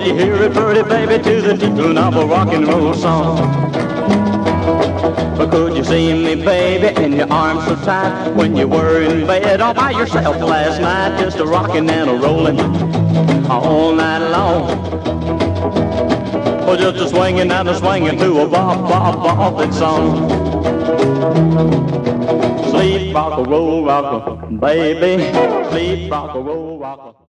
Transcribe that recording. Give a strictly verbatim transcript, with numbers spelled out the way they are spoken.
you hear it, pretty baby, to the tune of a rock and roll song? But could you see me, baby, in your arms so tight when you were in bed all by yourself last night, just a rocking and a rolling all night long? Or just a swinging and a swinging to a bop, bop, bopping song? Sleep, rock, a roll, rock, baby, sleep, rock, a roll, rock.